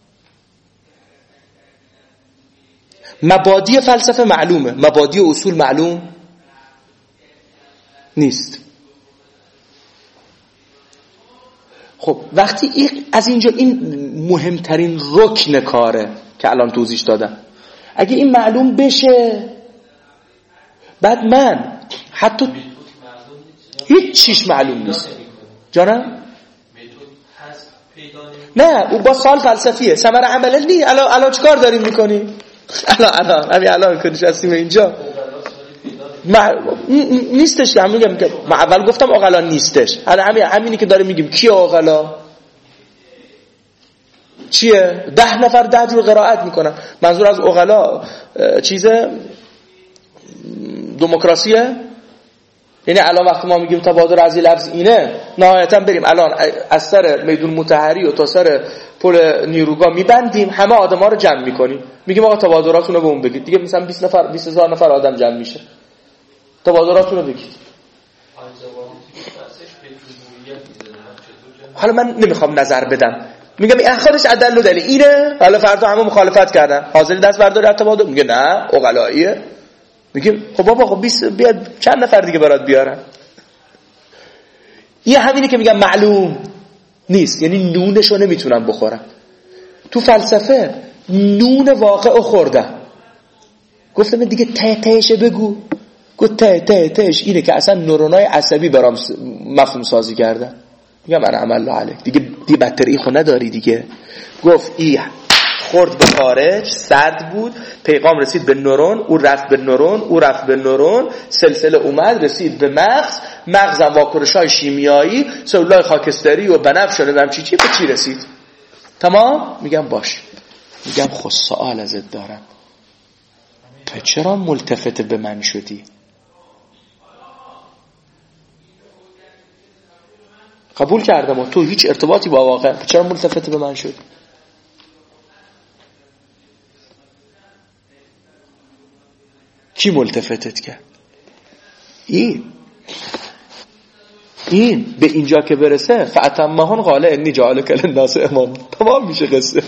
مبادی فلسفه معلومه، مبادی اصول معلوم نیست. خب وقتی از اینجا این مهمترین رکن کاره که الان توضیح دادم، اگه این معلوم بشه، بعد من حتی هیچ چیش معلوم نیست. جانم؟ نه اون با سال فلسفیه، ثمره عملی نیست. الان چیکار داریم میکنیم؟ الان کنیش هستیم اینجا نیستش. هم میگم من اول گفتم عقلا نیستش، همینی که داره میگیم کیه عقلا؟ چیه؟ 10 نفر 10 جور قرائت میکنن. منظور از عقلا چیزه؟ دموکراسیه؟ یعنی الان وقتی ما میگیم تبادر از این لفظ اینه، نهایتا بریم الان از سر میدون مطهری و تا سر پل نیروگاه میبندیم، همه آدما رو جمع میکنیم، میگیم آقا تبادراتون رو به اون بگید دیگه. مثلا 20,000 نفر آدم جمع میشه، تبادراتون رو بگید. حالا من نمیخوام نظر بدم، میگم این خودش عدل و دلیل اینه. حالا فردا همه مخالفت کردن، حاضری دست برداری تبادر؟ میگه نه عقلاییه. میگیم خب بابا خب 20 بیاد چند نفر دیگه برات بیارن. این همینه که میگم معلوم نیست، یعنی نونشو نمیتونم بخورم. تو فلسفه نون واقع خوردم، گفتم دیگه تهش بگو. گفت تهش اینه که اصلا نورونای عصبی برام مفهوم سازی کردن. میگم من عمل الله علیک دیگه بدتر این خو نداری دیگه. گفت این خورد به خارج، سرد بود، پیغام رسید به نورون، او رفت به نورون، او رفت به نورون، سلسله اومد رسید به مغز هم واکنش‌های شیمیایی، سلولای خاکستری و بنفش و نمیدونم چی به چی رسید. تمام؟ میگم باش. میگم خود سوال ازت دارم، چرا ملتفت به من شدی؟ قبول کردم و تو هیچ ارتباطی با واقع، چرا ملتفت به من شدی؟ کی ملتفتت کرد؟ این به اینجا که برسه فأتمهن قال انی جاعلک للناس اماما، تمام میشه قصه.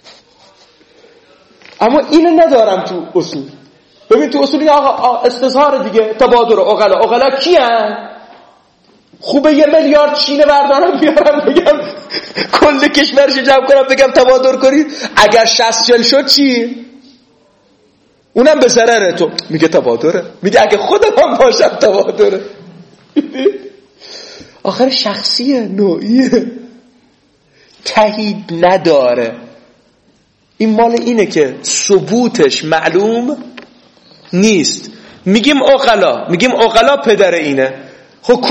اما اینو ندارم تو اصول. ببین تو اصول آقا استظهار دیگه، تبادر عقلا کیان؟ خوبه 1 میلیارد چینه بردارم بیارم بگم کل کشورش جمع کنم بگم تبادر کنید، اگر 60 شد چی؟ اونم به ضرر تو. میگه تبادره، میگه اگه خودم باشم تبادره. آخر شخصیه، نوعیه، تهید نداره. این مال اینه که ثبوتش معلوم نیست. میگیم عقلا پدر اینه. خب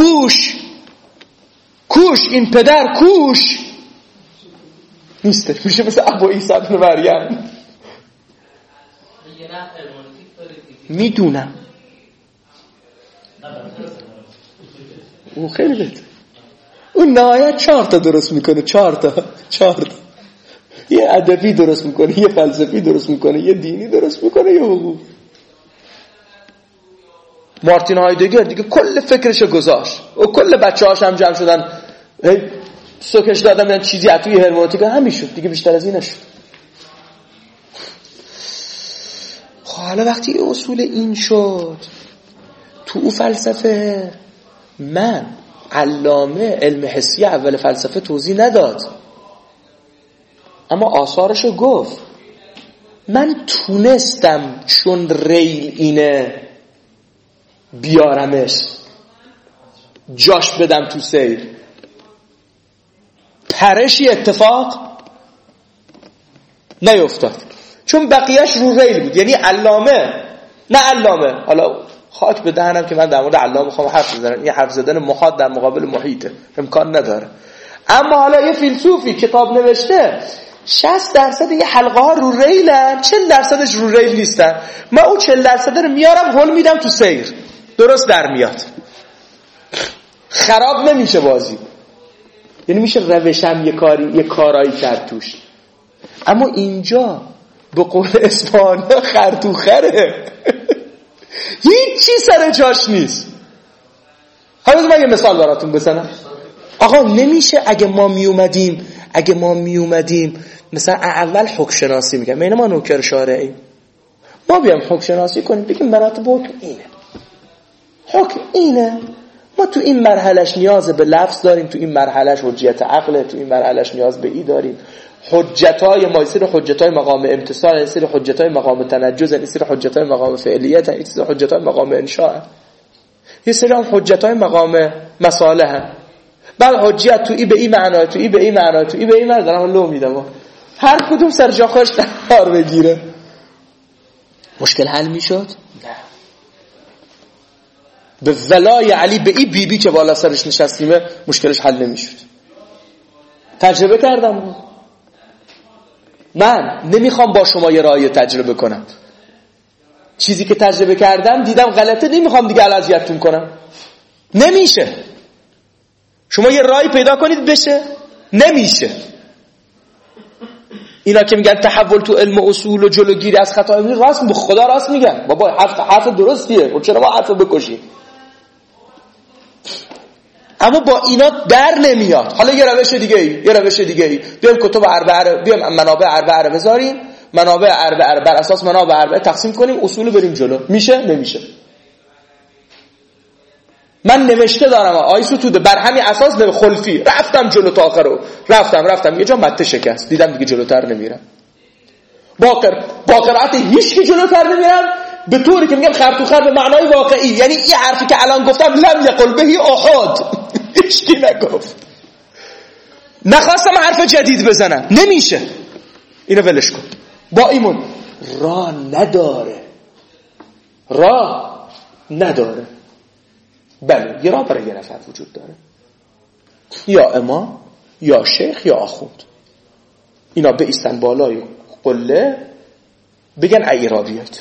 کوش این پدر کوش نیست، میشه مثل ابو عیسی بن مریم. میدونم اون خیلی بهتر، اون نهایت 4 تا درست میکنه، 4 تا یه ادبی درست میکنه، یه فلسفی درست میکنه، یه دینی درست میکنه، یه حقوق. مارتین هایدگر دیگه کل فکرشو گذاشت و کل بچه‌هاش هم جمع شدن سوکش دادن من چیزی توی هرمونوتیک همین شد دیگه، بیشتر از این نشد. حالا وقتی اصول این شد تو او فلسفه، من علامه علم حسی اول فلسفه توضیح نداد اما آثارشو گفت. من تونستم چون ریل اینه بیارمش جاش بدم تو سیر، پرشی اتفاق نیفتاد چون بقیهش رو ریل بود. یعنی علامه حالا خاک به دهنم که من در مورد علامه میخوام حرف بزنم، این حرف زدن محاد در مقابل محیطه، امکان نداره. اما حالا یه فیلسوفی کتاب نوشته 60% یه حلقه ها رو ریلن، 40% رو ریل نیستن، من اون 40% رو میارم هل میدم تو سیر، درست در میاد، خراب نمیشه بازی. یعنی میشه روشم یه کارایی کرد توش. اما اینجا به قول اسپانیا خرطوخره هیچی سر جاش نیست. حالا من یه مثال براتون بزنم. آقا نمیشه اگه ما می اومدیم مثلا اول حکم شناسی میگم، یعنی ما نوکر شارعی، ما بیام حکم شناسی کنیم بگیم مراتب حکم اینه، ما تو این مرحلهش نیاز به لفظ داریم، تو این مرحلهش حجیت عقله، تو این مرحلهش نیاز به ای داریم، حجتای ما، یه سری حجتای مقام امتصال، یه سری حجتای مقام تنجز، یه سری حجتای مقام فعلیت، یه سری حجتای مقام انشاء، یه سری حجتای مقام مصالح. بعد حجیت تو ای به این معنی، تو ای به این معنی، تو ای به این معنی دارم لو میدم، هر کدوم سر جا خودش قرار بگیره. مشکل حل میشد؟ نه. به ولای علی به این بیبی که بالا سرش نشستیمه مشکلش حل نمیشد. تجربه کردم. من نمیخوام با شما یه راهی تجربه کنم، چیزی که تجربه کردم دیدم غلطه، نمیخوام دیگه اذیتتون کنم. نمیشه. شما یه راهی پیدا کنید بشه، نمیشه. اینا که میگن تحول تو علم اصول و جلوگیری از خطا، راست به خدا راست میگن. بابا حرف درستیه، خب چرا ما حرف بکشیم؟ اما با اینا در نمیاد. حالا یه روش دیگه ای بیام کتب اربعه، بیام منابع اربعه رو بذاریم، منابع اربعه بر اساس منابع اربعه تقسیم کنیم، اصول بریم جلو. میشه؟ نمیشه. من نوشته دارم آیسو توده بر همین اساس به خلفی رفتم جلو تا آخر رو رفتم یه جا مته شکست، دیدم دیگه جلوتر نمیرم. با قرائت هیچ کی جلوتر نمیرم، به طوری که میگم خر تو خر به معنای واقعی. یعنی این حرفی که الان گفتم لم یقل بهی احد، هیچ کی نگفت. نخواستم حرف جدید بزنم، نمیشه. اینو ولش کن. با ایمون راه نداره. بله یه راه برای یه نفر وجود داره، یا امام یا شیخ یا آخوند. اینا به ایستن بالای قله بگن ای را بیاید،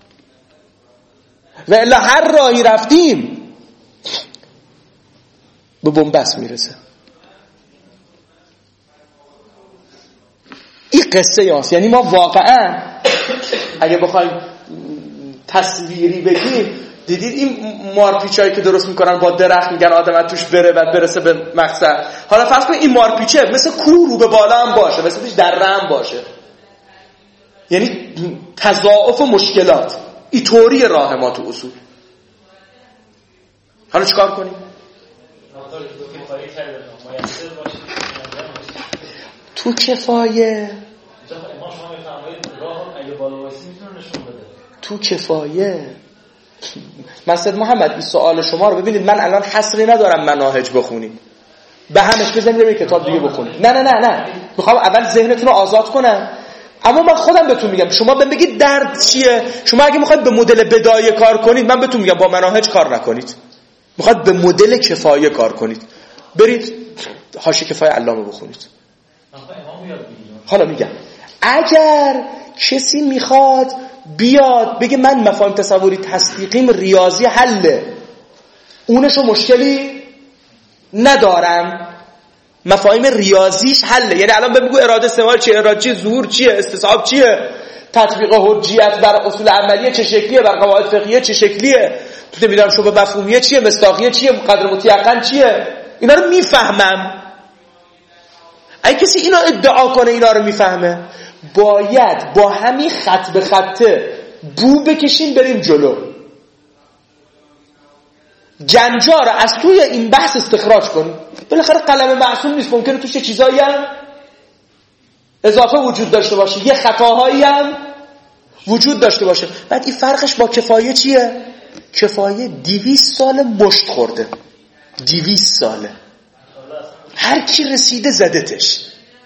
و الا هر راهی رفتیم به بنبست میرسه. این قصه یاست. یعنی ما واقعا اگه بخوایم تصویری بگیم، دیدید این مارپیچایی که درست میکنن با درخت، میگن آدم توش بره بعد برسه به مقصد. حالا فرض کنید این مارپیچه مثل کوه رو به بالا هم باشه، مثل پیش دره هم باشه، یعنی تضاعف مشکلات. این طوری راه ما تو اصول. حالا چیکار کنیم؟ تو کفایه مسجد محمد این سوال شما رو ببینید. من الان حصری ندارم مناهج بخونید، به همش بزنید یه کتاب دیگه بخونید. نه میخوام اول ذهنتون رو آزاد کنم. اما من خودم بهتون میگم شما بگید درد چیه. شما اگه میخواید به مدل بدایه کار کنید، من بهتون میگم با مناهج کار نکنید. میخواید به مدل کفایه کار کنید، برید حاشیه کفایه علامه بخونید. حالا میگم اگر کسی میخواد بیاد بگه من مفاهیم تصوری تصدیقیم ریاضی حله، اونشو مشکلی ندارم، مفاهیم ریاضیش حله. یعنی الان بگو اراده استعمال چیه، اراده چیه، ظهور چیه، استصحاب چیه، تطبیق حجیت بر اصول عملیه چه شکلیه، بر قواعد فقهیه چه شکلیه، تو نمیدونم شبه مفهومیه چیه، مصداقیه چیه، قدر متیقن چیه. اینا رو میفهمم. اگه کسی اینا ادعا کنه اینا رو میفهمه، باید با همین خط به خطه بو بکشیم بریم جلو. گنجا رو از توی این بحث استخراج کنیم. بالاخره قلم معصوم نیست، ممکنه توش یه چیزایی هم اضافه وجود داشته باشه، یه خطاهایی هم وجود داشته باشه. بعد این فرقش با کفایه چیه؟ کفایه 200 سال مشت خورده، 200 ساله هر کی رسیده زدتش.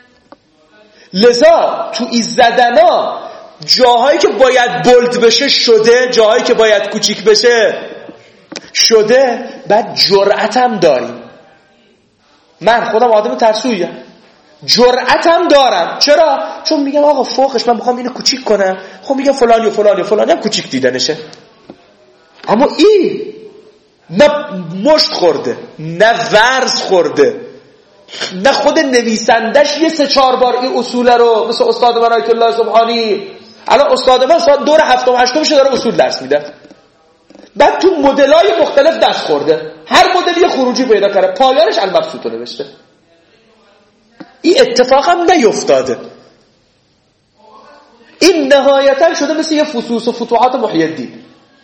لذا تو این زدنا جاهایی که باید بولد بشه شده، جاهایی که باید کوچیک بشه شده. بعد جرأتم داریم. من خودم آدم ترسوییم، جرأتم دارم. چرا؟ چون میگم آقا فوقش من میخوام اینو کوچیک کنم، خب میگم فلانی و فلانی و فلانی هم کوچیک دیدنشه. اما این نه مشت خورده، نه ورز خورده، نه خود نویسندش یه 3-4 بار این اصول رو، مثل استاد من آیت الله سبحانی. الان استاد من ساعت دور 7 و 8 میشه داره اصول درس میده، بعد تو مدل‌های مختلف دست خورده، هر مدلی یه خروجی پیدا کرده، پایانش المبسوط رو نوشته. این اتفاق هم نیفتاده. این نهایتا شده مثل یه فصوص و فتوحات محی الدین.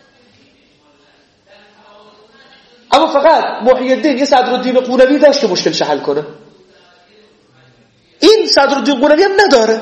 اما فقط محی الدین یه صدرالدین قونوی داشت که مشکلش حل کنه، این صدرالدین قونوی هم نداره.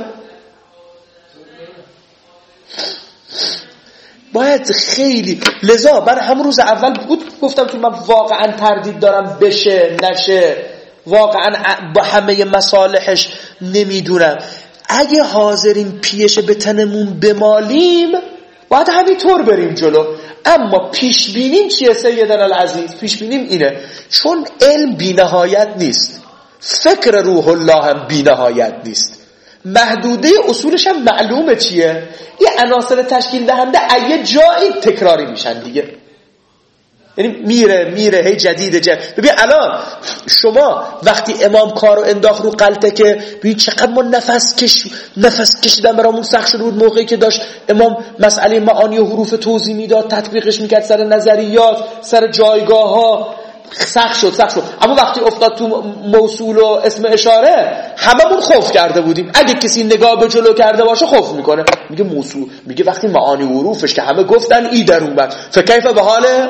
باید خیلی، لذا من همون روز اول بود گفتم که من واقعا تردید دارم بشه نشه، واقعا با همه مصالحش نمیدونم. اگه حاضرین پیش به تنمون بمالیم باید همینطور بریم جلو. اما پیش بینیم چیه سیدنا العزیز؟ پیش بینیم اینه، چون علم بی نهایت نیست، فکر روح الله هم بی نهایت نیست، محدوده اصولش هم معلومه چیه. یه عناصر تشکیل دهنده یه جایی تکراری میشن دیگه. یعنی میره هی جدید. ببین الان شما وقتی امام کارو انداخت رو قلته که ببین چقدر ما نفس کشیدن برامون سخت شده بود موقعی که داشت امام مسئله معانی و حروف توضیح میداد، تطبیقش میکرد سر نظریات، سر جایگاه ها، سخت شد. اما وقتی افتاد تو موصول و اسم اشاره هممون خوف کرده بودیم. اگه کسی نگاه به جلو کرده باشه خوف میکنه، میگه موصول، میگه وقتی معانی و حروفش که همه گفتن ای در اومد فکیف به حاله.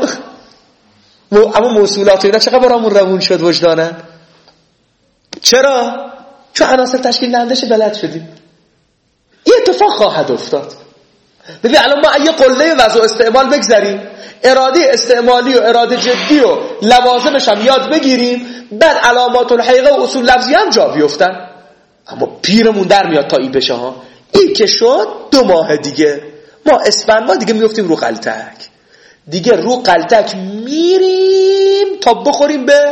اما موصولات اینا چقدر برامون روون شد وجدانن. چرا؟ چون عناصر تشکیل دهندش بلد شدیم. این اتفاق خواهد افتاد. ببین الان ما اگه قله وضع و استعمال بگذاریم، اراده استعمالی و اراده جدی و لوازمش هم یاد بگیریم، بعد علامات الحقیقه و اصول لفظی هم جا بیفتن. اما پیرمون در میاد تا ای بشه ها. ای که شد 2 ماه دیگه ما اسفند ما دیگه میفتیم رو قلتک. دیگه رو قلتک میریم تا بخوریم به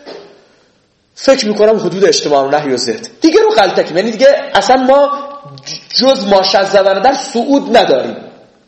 فکر میکنم حدود اجتماع و نهی و زد. دیگه رو قلتک، یعنی دیگه اصلا ما جز ماشد زدن در صعود نداریم.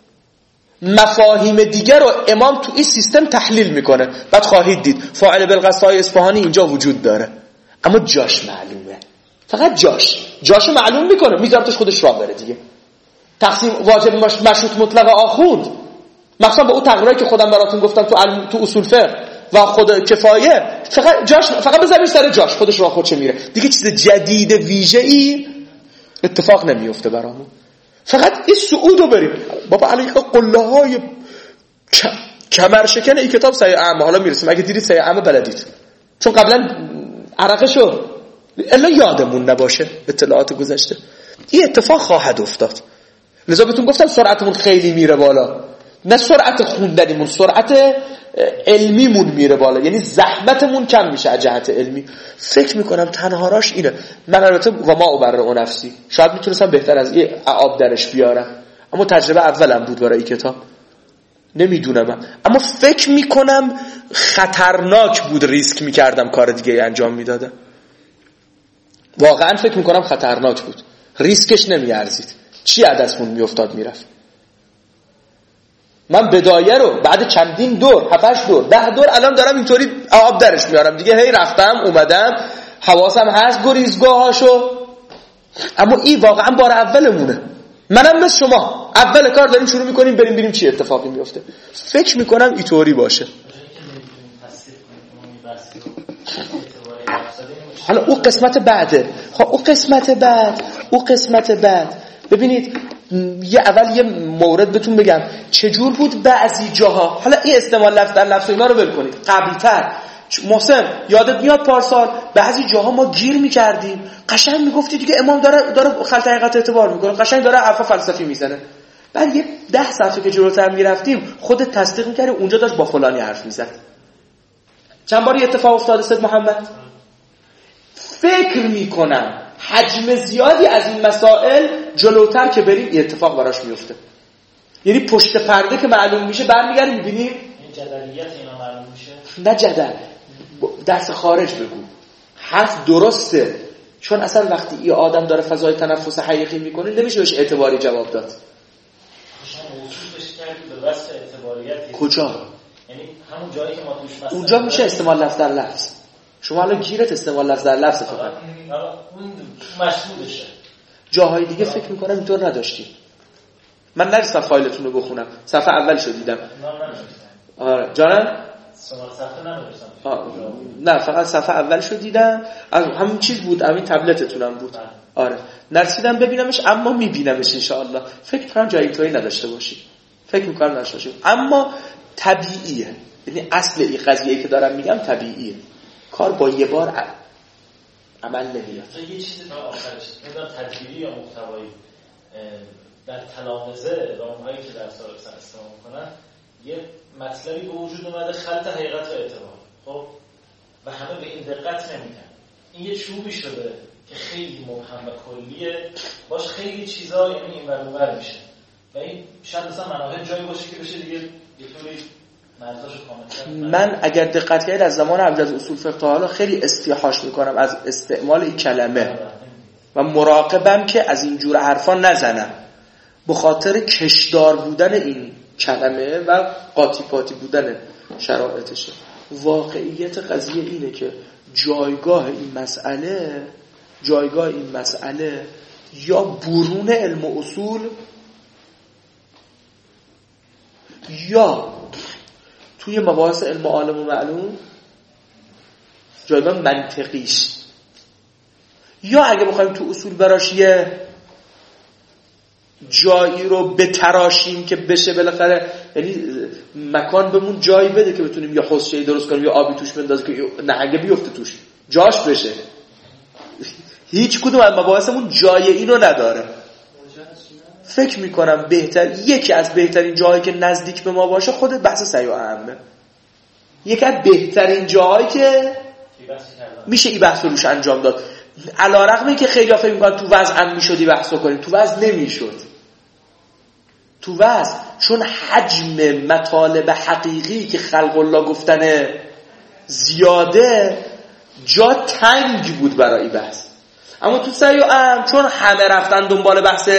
مفاهیم دیگر رو امام تو این سیستم تحلیل میکنه. بعد خواهید دید فاعل بالقصدهای اصفهانی اینجا وجود داره، اما جاش معلومه. فقط جاش معلوم میکنه، میذارتش خودش راه بره دیگه. تقسیم واجب مشروط مطلق آخوند، مثلا به اون تقریرایی که خودم براتون گفتم تو اصول فقه و خود کفایه، فقط بذارید سر جاش، خودش راه خودش میره دیگه. چیز جدید ویژه‌ای اتفاق نمیفته برامون. فقط این صعود رو بریم. بابا علیه قله های کمرشکن این کتاب سعی اعمه، حالا میرسیم. اگه دیدید سعی اعمه بلدید، چون قبلا عرقشو الا یادمون نباشه اطلاعات گذشته. این اتفاق خواهد افتاد. لذا بهتون گفتم سرعتمون خیلی میره بالا، نه سرعت خوندنیمون، سرعت علمیمون میره بالا، یعنی زحمتمون کم میشه از جهت علمی. فکر میکنم تنها راش اینه. من البته و ما اوبره و نفسی شاید میتونستم بهتر از این عاب درش بیارم، اما تجربه اولم بود برای این کتاب، نمیدونم. اما فکر میکنم خطرناک بود، ریسک میکردم کار دیگه انجام میدادم. واقعا فکر میکنم خطرناک بود، ریسکش نمیارزید. چی عدسمون میافتاد میرفت. من بدایه رو بعد چندین دور، 7-8 دور، 10 دور الان دارم اینطوری آب درش میارم دیگه. هی رفتم اومدم، حواسم هست گریزگاهاشو. اما این واقعا بار اولمونه. منم مثل شما اول کار داریم شروع میکنیم بریم چی اتفاقی میفته. فکر میکنم اینطوری باشه. حالا اون قسمت بعده. اون قسمت بعد ببینید، اول یه مورد بهتون بگم چجور بود بعضی جاها. حالا این استعمال لفظ در لفظ اینا رو ول کنید. قبلتر محسن یادت میاد پارسال بعضی جاها ما گیر میکردیم، قشنگ میگفتی دیگه امام داره خلط حقیقت اعتبار میکنه، قشنگ داره حرف فلسفی میزنه. بعد یه 10 صفحه که جلوتر میرفتیم خودت تصدیق میکردی اونجا داشت با فلانی حرف میزد. چند بار اتفاق افتاده سید محمد؟ فکر میکنم حجم زیادی از این مسائل جلوتر که بریم این اتفاق براش میفته. یعنی پشت پرده که معلوم میشه برمیگردیم میبینیم این جدلیت اینا معلوم میشه. نه جدل، درس خارج بگو. حرف درسته، چون اصلا وقتی این آدم داره فضای تنفس حقیقی میکنه نمیشه بهش اعتباری جواب داد. به وصف اعتباریت کجا؟ یعنی همون جایی که ما توش مثلا اونجا میشه استعمال لفظ در لفظ. شما الان گیرت استعمال لفظ در لفظ فقط اون مشهودشه. جاهای دیگه فکر میکنم اینطور نداشتیم. من نرسیدم فایلتون رو بخونم، صفحه اولشو دیدم. آره جانم؟ نه فقط صفحه اولشو دیدم، از همون چیز بود، همین تبلتتونم بود. آره نرسیدم ببینمش، اما میبینمش انشاءالله. فکر کنم جایی تویی نداشته باشی، فکر میکنم نداشته باشی، اما طبیعیه. یعنی اصل این قضیه‌ای که دارم میگم طبیعیه. کار با یه بار عمل نمیاد. یه چیزی تا آخرش نمیدونم تدبیری یا محتوایی در تلامذه و اونهایی که در سال استفاده میکنن یه مطلبی به وجود اومده، خلط حقیقت و اعتبار. خب و همه به این دقت نمیکنن. این یه چوبی شده که خیلی مبهم و کلیه، باش خیلی چیزا یعنی این ور اونور میشه و این شاید مثلا منابع جایی باشه که بشه دیگه یه طوری مرزاشو کامل. من اگر دقت کردید از زمان عبدالعزیز اصول فقه تا حالا خیلی استیحاش میکنم از استعمال این کلمه و مراقبم که از این جور حرفا نزنم، به خاطر کشدار بودن این کلمه و قاطی پاتی بودن شرایطشه. واقعیت قضیه اینه که جایگاه این مسئله یا برون علم و اصول یا توی مباحث علم و عالم و معلوم جایگاه منطقیش، یا اگه بخوایم تو اصول براش یه جایی رو بتراشیم که بشه بالاخره، یعنی مکان بهمون جایی بده که بتونیم یا حوضچه‌ای درست کنیم یا آبی توش بندازیم که نهنگه بیفته توش جاش بشه. هیچ کدوم از مباحثمون جای اینو نداره. فکر میکنم یکی از بهترین جاهایی که نزدیک به ما باشه خود بحث سعی و اهمه. یکی از بهترین جاهایی که میشه این بحث روش انجام داد. علی‌رغم اینکه خیلی فکر میکنن تو وضع هم میشدی بحث کنیم، تو وضع نمیشد. تو وضع چون حجم مطالب حقیقی که خلق الله گفتنه زیاده، جا تنگ بود برای بحث. اما تو سعی و اهم چون همه رفتن دنبال بحث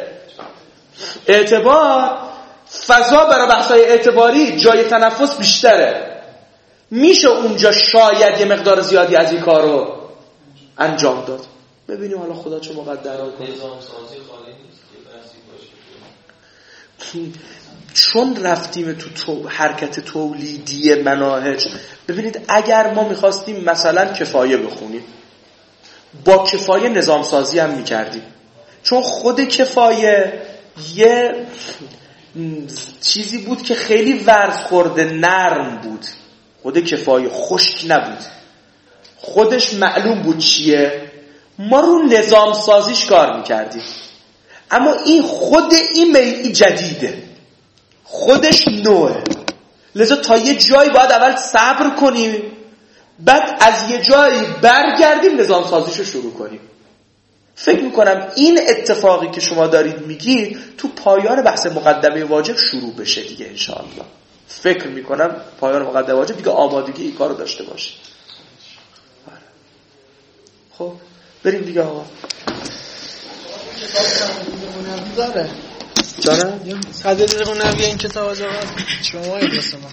اعتبار، فضا برای بحث‌های اعتباری جای تنفس بیشتره، میشه اونجا شاید یه مقدار زیادی از این کارو انجام داد. ببینیم حالا خدا چه مقدرها کنه. نظام سازی خالی نیست که بحثی باشه. چون رفتیم تو حرکت تولیدی مناهج، ببینید اگر ما میخواستیم مثلا کفایه بخونیم، با کفایه نظام سازی هم میکردیم، چون خود کفایه یه چیزی بود که خیلی ورز خورده نرم بود. خود کفایه خشک نبود، خودش معلوم بود چیه، ما رو نظام سازیش کار میکردیم. اما این جدیده، خودش نوعه، لذا تا یه جایی باید اول صبر کنیم، بعد از یه جایی برگردیم نظام سازیشو شروع کنیم. فکر میکنم این اتفاقی که شما دارید میگید تو پایان بحث مقدمه واجب شروع بشه دیگه انشاءالله. فکر میکنم پایان مقدمه واجب دیگه آمادگی این کارو داشته باشه. خب بریم دیگه آقا. داره جانم صدر نبی این کتاب از شما